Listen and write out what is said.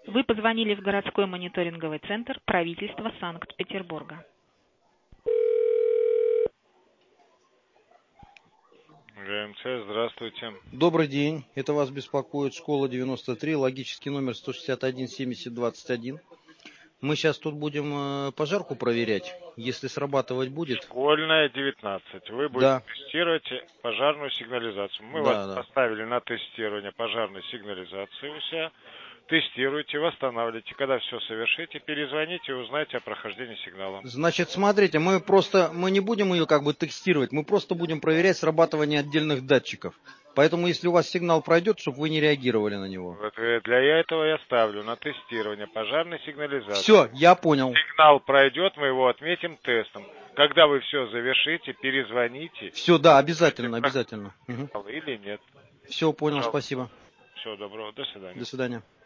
Вы позвонили в городской мониторинговый центр правительства Санкт-Петербурга. ГМЦ, здравствуйте. Добрый день. Это вас беспокоит школа 93, логический номер 161 70 21. Мы сейчас тут будем пожарку проверять. Если срабатывать будет. Школьная 19. Вы будете Да, тестировать пожарную сигнализацию. Мы вас да. поставили на тестирование пожарной сигнализации у себя. Тестируйте, восстанавливайте. Когда все совершите, перезвоните и узнайте о прохождении сигнала. Значит, смотрите, мы не будем ее как бы тестировать, мы просто будем проверять срабатывание отдельных датчиков. Поэтому, если у вас сигнал пройдет, чтобы вы не реагировали на него. Вот для этого я ставлю на тестирование пожарной сигнализации. Все, я понял. Сигнал пройдет, мы его отметим тестом. Когда вы все завершите, перезвоните. Все, да, обязательно. Угу. Или нет. Все, понял, Пожалуйста. спасибо. Всего доброго, до свидания. До свидания.